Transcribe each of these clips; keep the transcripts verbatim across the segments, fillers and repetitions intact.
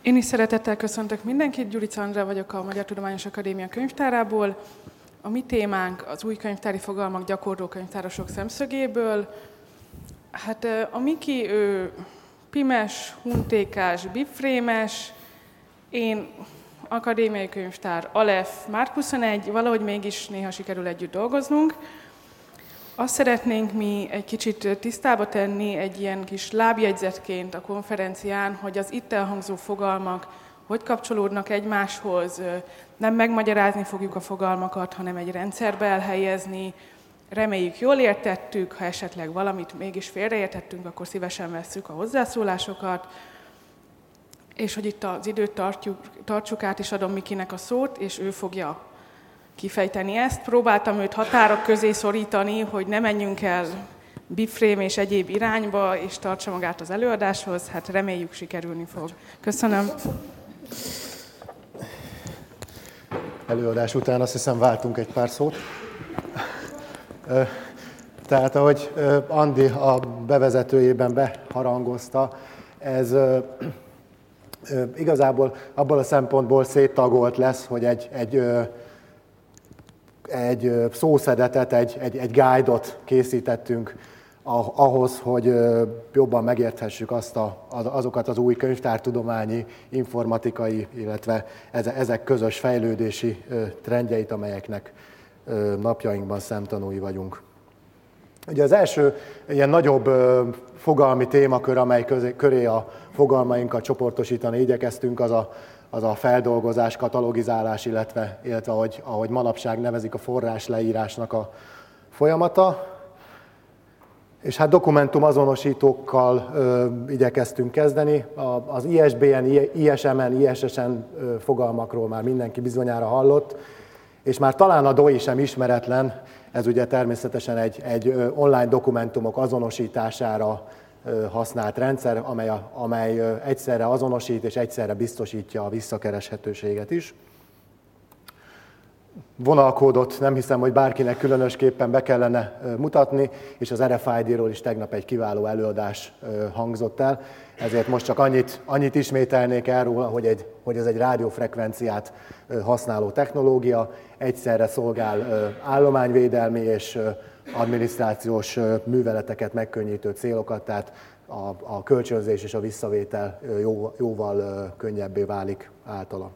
Én is szeretettel köszöntök mindenkit, Gyurica Andrea vagyok a Magyar Tudományos Akadémia könyvtárából. A mi témánk az új könyvtári fogalmak gyakorló könyvtárosok szemszögéből. Hát a Miki, ő pimes, huntékás, bibfrémes, én akadémiai könyvtár, Aleph, Márk huszonegy, valahogy mégis néha sikerül együtt dolgoznunk. Azt szeretnénk mi egy kicsit tisztába tenni egy ilyen kis lábjegyzetként a konferencián, hogy az itt elhangzó fogalmak hogy kapcsolódnak egymáshoz. Nem megmagyarázni fogjuk a fogalmakat, hanem egy rendszerbe elhelyezni. Reméljük, jól értettük, ha esetleg valamit mégis félreértettünk, akkor szívesen vesszük a hozzászólásokat. És hogy itt az időt tartjuk, tartsuk át, és adom Mikinek a szót, és ő fogja kifejteni ezt. Próbáltam őt határok közé szorítani, hogy ne menjünk el bibframe és egyéb irányba, és tartsa magát az előadáshoz. Hát reméljük, sikerülni fog. Köszönöm. Előadás után azt hiszem váltunk egy pár szót. Tehát ahogy Andi a bevezetőjében beharangozta, ez igazából abból a szempontból széttagolt lesz, hogy egy, egy, egy szószedetet, egy, egy, egy guide-ot készítettünk ahhoz, hogy jobban megérthessük azt a, azokat az új könyvtártudományi, informatikai, illetve ezek közös fejlődési trendjeit, amelyeknek napjainkban szemtanúi vagyunk. Ugye az első ilyen nagyobb fogalmi témakör, amely közé, köré a fogalmainkat csoportosítani igyekeztünk, az a, az a feldolgozás, katalogizálás, illetve, illetve ahogy, ahogy manapság nevezik, a forrás leírásnak a folyamata. És hát dokumentum azonosítókkal ö, igyekeztünk kezdeni. A, az I S B N, I S M N, I S S N fogalmakról már mindenki bizonyára hallott, és már talán a D O I sem ismeretlen, ez ugye természetesen egy, egy online dokumentumok azonosítására használt rendszer, amely, a, amely egyszerre azonosít és egyszerre biztosítja a visszakereshetőséget is. Vonalkódot nem hiszem, hogy bárkinek különösképpen be kellene mutatni, és az R F I D-ról is tegnap egy kiváló előadás hangzott el, ezért most csak annyit, annyit ismételnék el róla, hogy, egy, hogy ez egy rádiófrekvenciát használó technológia, egyszerre szolgál állományvédelmi és adminisztrációs műveleteket megkönnyítő célokat, tehát a, a kölcsönzés és a visszavétel jó, jóval könnyebbé válik általa.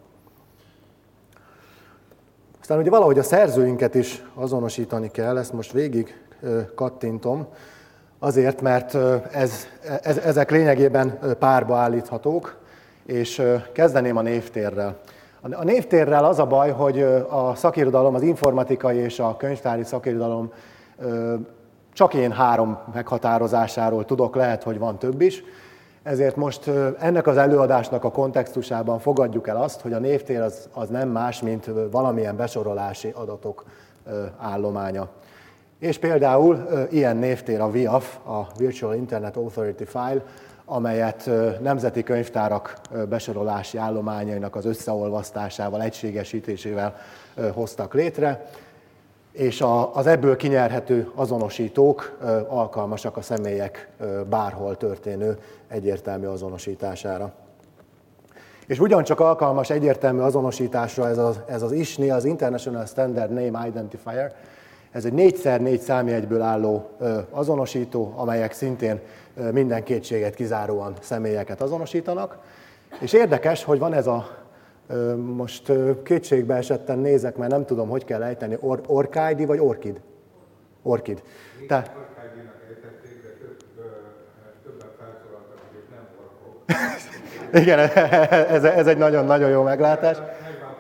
Aztán ugye valahogy a szerzőinket is azonosítani kell, ezt most végig kattintom, azért, mert ez, ez, ezek lényegében párba állíthatók, és kezdeném a névtérrel. A névtérrel az a baj, hogy a szakirodalom, az informatikai és a könyvtári szakirodalom csak én három meghatározásáról tudok, lehet, hogy van több is. Ezért most ennek az előadásnak a kontextusában fogadjuk el azt, hogy a névtér az, az nem más, mint valamilyen besorolási adatok állománya. És például ilyen névtér a V I A F, a Virtual Internet Authority File, amelyet nemzeti könyvtárak besorolási állományainak az összeolvasztásával, egységesítésével hoztak létre, és az ebből kinyerhető azonosítók alkalmasak a személyek bárhol történő egyértelmű azonosítására. És ugyancsak alkalmas egyértelmű azonosításra ez az, ez az I S N I, az International Standard Name Identifier. Ez egy négy szer négy számjegyből álló azonosító, amelyek szintén minden kétséget kizáróan személyeket azonosítanak. És érdekes, hogy van ez a, most kétségbe esetten nézek, mert nem tudom, hogy kell ejteni, Or, Orchid vagy Orchid? Orchid. Tehát, igen, ez, ez egy nagyon-nagyon jó meglátás. Oké,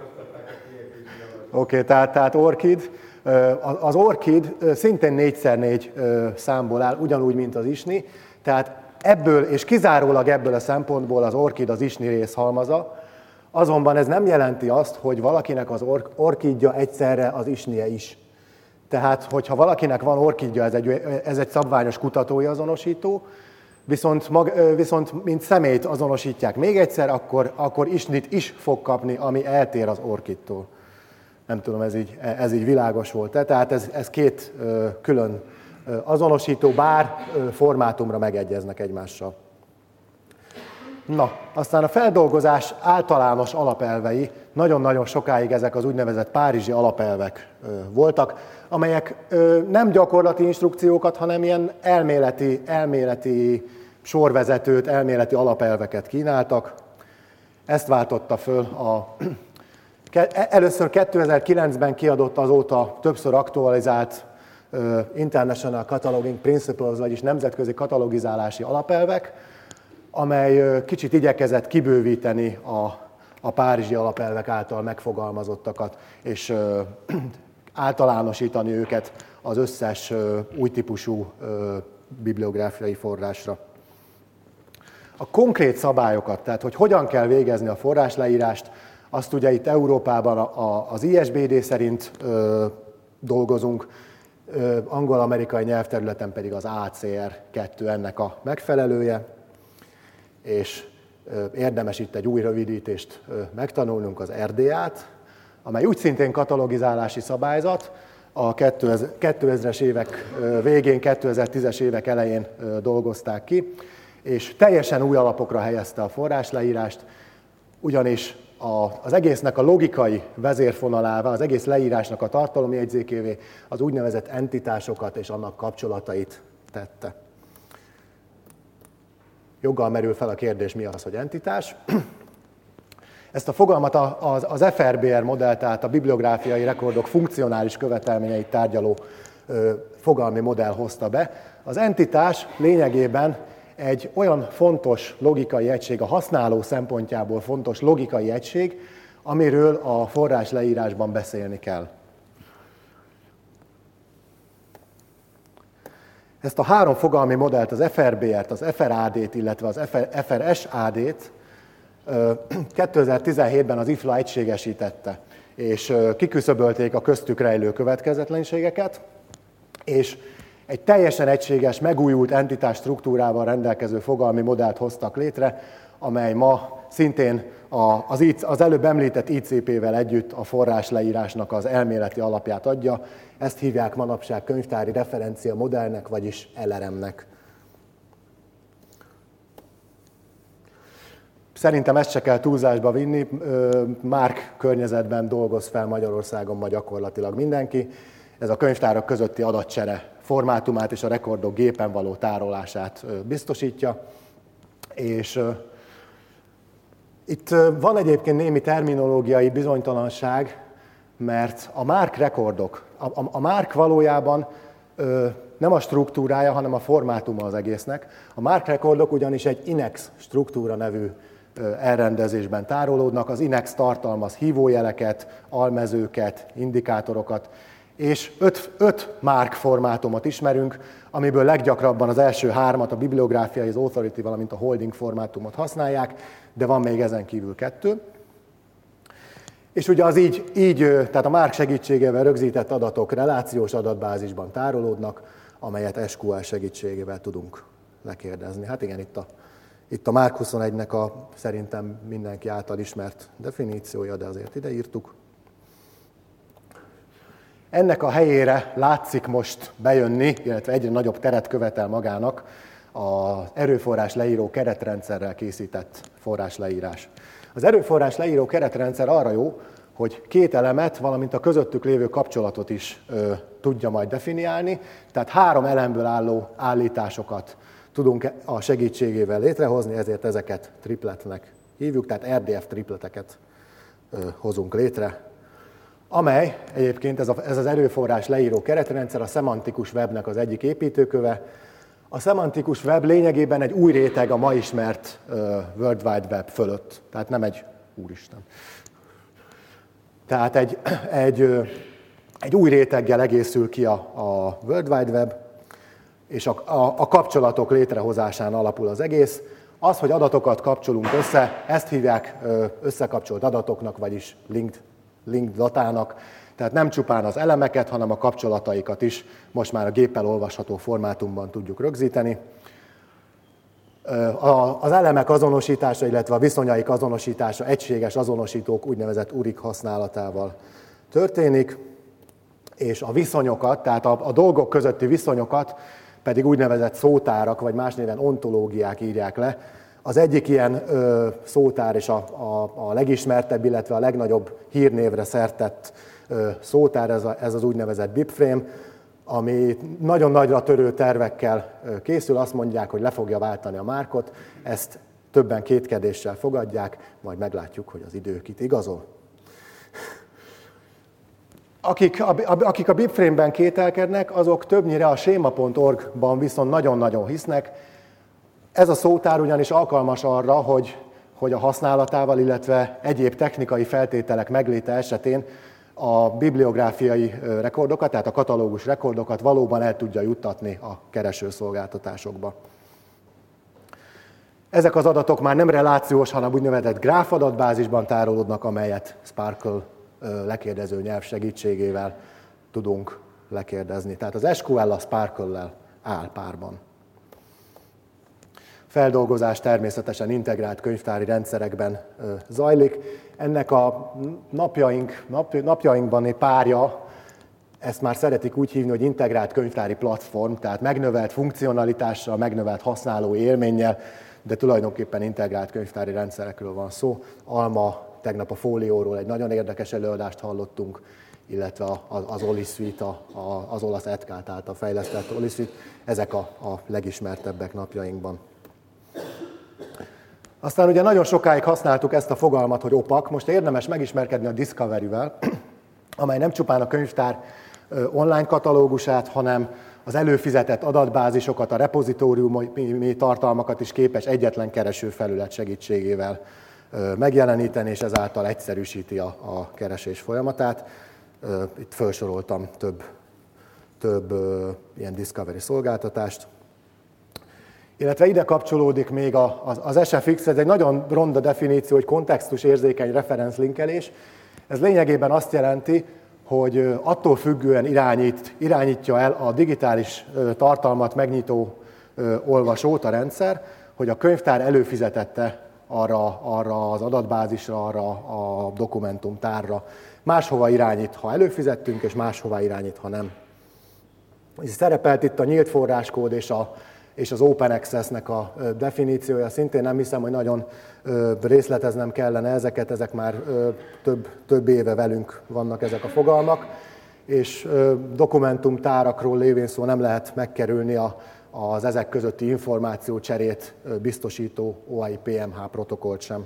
okay, tehát, tehát Orchid. Az Orchid szintén négy szer négy számból áll, ugyanúgy, mint az I S N I. Tehát ebből, és kizárólag ebből a szempontból az Orchid az I S N I részhalmaza. Azonban ez nem jelenti azt, hogy valakinek az or- orchidja egyszerre az I S N I-je is. Tehát, hogyha valakinek van orchidja, ez egy, ez egy szabványos kutatói azonosító, viszont, mag, viszont mint személyt azonosítják még egyszer, akkor, akkor I S N I-t is fog kapni, ami eltér az orchidtól. Nem tudom, ez így, ez így világos volt-e. Tehát ez, ez két ö, külön ö, azonosító, bár ö, formátumra megegyeznek egymással. Na, aztán a feldolgozás általános alapelvei, nagyon-nagyon sokáig ezek az úgynevezett párizsi alapelvek voltak, amelyek nem gyakorlati instrukciókat, hanem ilyen elméleti, elméleti sorvezetőt, elméleti alapelveket kínáltak. Ezt váltotta föl a először kétezer-kilencben kiadott, azóta többször aktualizált International Cataloging Principles, vagyis nemzetközi katalogizálási alapelvek, amely kicsit igyekezett kibővíteni a, a párizsi alapelvek által megfogalmazottakat, és általánosítani őket az összes új típusú bibliográfiai forrásra. A konkrét szabályokat, tehát hogy hogyan kell végezni a forrásleírást, azt ugye itt Európában az I S B D szerint dolgozunk, angol-amerikai nyelvterületen pedig az A C R kettő ennek a megfelelője, és érdemes itt egy új rövidítést megtanulnunk, az R D A-t, amely úgy szintén katalogizálási szabályzat, a kétezres évek végén, kétezer-tízes évek elején dolgozták ki, és teljesen új alapokra helyezte a forrásleírást, ugyanis az egésznek a logikai vezérfonalává, az egész leírásnak a tartalomjegyzékévé az úgynevezett entitásokat és annak kapcsolatait tette. Joggal merül fel a kérdés, mi az, hogy entitás. Ezt a fogalmat az F R B R modell, tehát a bibliográfiai rekordok funkcionális követelményeit tárgyaló fogalmi modell hozta be. Az entitás lényegében egy olyan fontos logikai egység, a használó szempontjából fontos logikai egység, amiről a forrás leírásban beszélni kell. Ezt a három fogalmi modellt, az F R B R-t, az F R A D-t, illetve az F R S A D-t kétezer-tizenhétben az I F L A egységesítette, és kiküszöbölték a köztük rejlő következetlenségeket, és egy teljesen egységes, megújult entitás struktúrával rendelkező fogalmi modellt hoztak létre, amely ma szintén az előbb említett I C P-vel együtt a forrásleírásnak az elméleti alapját adja. Ezt hívják manapság könyvtári referencia modellnek, vagyis L R M-nek. Szerintem ezt se kell túlzásba vinni, Márk környezetben dolgoz fel Magyarországon ma gyakorlatilag mindenki. Ez a könyvtárak közötti adatcsere formátumát és a rekordok gépen való tárolását biztosítja. És itt van egyébként némi terminológiai bizonytalanság, mert a Márk rekordok, a, a, a Márk valójában ö, nem a struktúrája, hanem a formátuma az egésznek. A Márk rekordok ugyanis egy INEX struktúra nevű ö, elrendezésben tárolódnak. Az INEX tartalmaz hívójeleket, almezőket, indikátorokat, és öt, öt Márk formátumot ismerünk, amiből leggyakrabban az első hármat, a bibliográfiai, az authority, valamint a holding formátumot használják, de van még ezen kívül kettő. És ugye az így, így, tehát a Márk segítségével rögzített adatok relációs adatbázisban tárolódnak, amelyet S Q L segítségével tudunk lekérdezni. Hát igen, itt a, itt a Márk huszonegynek a szerintem mindenki által ismert definíciója, de azért ide írtuk. Ennek a helyére látszik most bejönni, illetve egyre nagyobb teret követel magának az erőforrás leíró keretrendszerrel készített forrásleírás. Az erőforrás leíró keretrendszer arra jó, hogy két elemet, valamint a közöttük lévő kapcsolatot is ö, tudja majd definiálni, tehát három elemből álló állításokat tudunk a segítségével létrehozni, ezért ezeket tripletnek hívjuk, tehát R D F tripleteket ö, hozunk létre, amely egyébként ez, a, ez az erőforrás leíró keretrendszer a szemantikus webnek az egyik építőköve. A szemantikus web lényegében egy új réteg a ma ismert uh, World Wide Web fölött, tehát nem egy, úristen. Tehát egy, egy, egy új réteggel egészül ki a, a World Wide Web, és a, a, a kapcsolatok létrehozásán alapul az egész. Az, hogy adatokat kapcsolunk össze, ezt hívják összekapcsolt adatoknak, vagyis linked, linked datának. Tehát nem csupán az elemeket, hanem a kapcsolataikat is most már a géppel olvasható formátumban tudjuk rögzíteni. Az elemek azonosítása, illetve a viszonyaik azonosítása egységes azonosítók úgynevezett U R I C használatával történik, és a viszonyokat, tehát a, a dolgok közötti viszonyokat pedig úgynevezett szótárak, vagy más néven ontológiák írják le, Az egyik ilyen ö, szótár és a, a, a legismertebb, illetve a legnagyobb hírnévre szertett ö, szótár, ez, a, ez az úgynevezett BibFrame, ami nagyon nagyra törő tervekkel ö, készül, azt mondják, hogy le fogja váltani a márkot, ezt többen kétkedéssel fogadják, majd meglátjuk, hogy az idő kit igazol. Akik a, akik a BibFrame-ben kételkednek, azok többnyire a séma pont org-ban viszont nagyon-nagyon hisznek. Ez a szótár ugyanis alkalmas arra, hogy, hogy a használatával, illetve egyéb technikai feltételek megléte esetén a bibliográfiai rekordokat, tehát a katalógus rekordokat valóban el tudja juttatni a keresőszolgáltatásokba. Ezek az adatok már nem relációs, hanem úgynevezett gráf adatbázisban tárolódnak, amelyet Sparkle lekérdező nyelv segítségével tudunk lekérdezni. Tehát az es kú el a Sparkle-lel áll párban. Feldolgozás természetesen integrált könyvtári rendszerekben zajlik. Ennek a napjaink, nap, napjainkban párja, ezt már szeretik úgy hívni, hogy integrált könyvtári platform, tehát megnövelt funkcionalitással, megnövelt használói élménnyel, de tulajdonképpen integrált könyvtári rendszerekről van szó. Alma, tegnap a Fólióról egy nagyon érdekes előadást hallottunk, illetve az Oli Suite, az olasz e té ká té által fejlesztett Oli Suite, ezek a, a legismertebbek napjainkban. Aztán ugye nagyon sokáig használtuk ezt a fogalmat, hogy opak, most érdemes megismerkedni a Discovery-vel, amely nem csupán a könyvtár online katalógusát, hanem az előfizetett adatbázisokat, a repozitóriumi tartalmakat is képes egyetlen keresőfelület segítségével megjeleníteni, és ezáltal egyszerűsíti a, a keresés folyamatát. Itt felsoroltam több, több ilyen Discovery szolgáltatást. Illetve ide kapcsolódik még az es ef iksz, ez egy nagyon ronda definíció, hogy kontextusérzékeny referenclinkelés. Ez lényegében azt jelenti, hogy attól függően irányít, irányítja el a digitális tartalmat megnyitó olvasót a rendszer, hogy a könyvtár előfizetette arra, arra az adatbázisra, arra a dokumentumtárra. Máshova irányít, ha előfizettünk, és máshova irányít, ha nem. Szerepelt itt a nyílt forráskód és, a, és az Open Access-nek a definíciója. Szintén nem hiszem, hogy nagyon részleteznem kellene ezeket, ezek már több, több éve velünk vannak ezek a fogalmak, és dokumentumtárakról lévén szó nem lehet megkerülni a, az ezek közötti információcserét biztosító o i pé em há protokollt sem.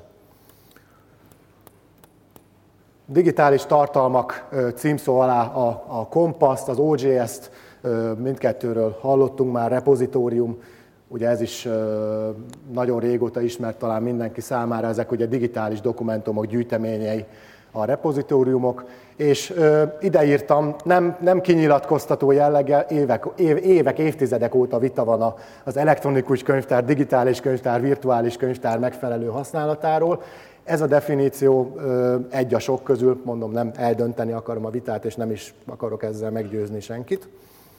Digitális tartalmak címszó alá a, a Compass-t, az o jé es-t, mindkettőről hallottunk már, repozitórium, ugye ez is nagyon régóta ismert talán mindenki számára, ezek ugye digitális dokumentumok gyűjteményei, a repozitóriumok, és ideírtam, nem, nem kinyilatkoztató jelleggel, évek, év, évek, évtizedek óta vita van az elektronikus könyvtár, digitális könyvtár, virtuális könyvtár megfelelő használatáról. Ez a definíció egy a sok közül, mondom, nem eldönteni akarom a vitát, és nem is akarok ezzel meggyőzni senkit.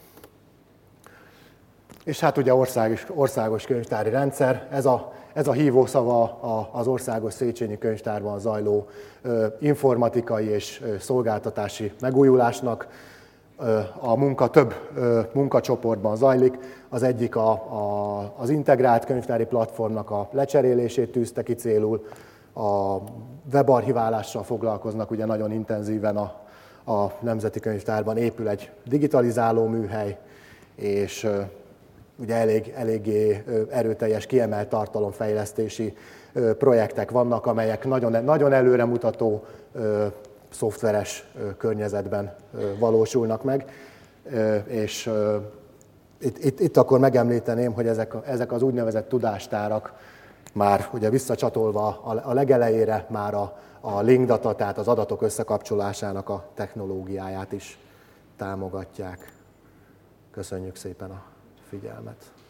És hát ugye országos, országos könyvtári rendszer, ez a, ez a hívószava az Országos Széchenyi Könyvtárban zajló informatikai és szolgáltatási megújulásnak. A munka több munkacsoportban zajlik, az egyik a, a, az integrált könyvtári platformnak a lecserélését tűzte ki célul, a webarchiválással foglalkoznak, ugye nagyon intenzíven a, a Nemzeti Könyvtárban épül egy digitalizáló műhely, és ugye elég, eléggé erőteljes, kiemelt tartalomfejlesztési projektek vannak, amelyek nagyon, nagyon előremutató szoftveres környezetben valósulnak meg, és itt, itt, itt akkor megemlíteném, hogy ezek, ezek az úgynevezett tudástárak már ugye visszacsatolva a legelejére már a, a link data, tehát az adatok összekapcsolásának a technológiáját is támogatják. Köszönjük szépen a figyelmet!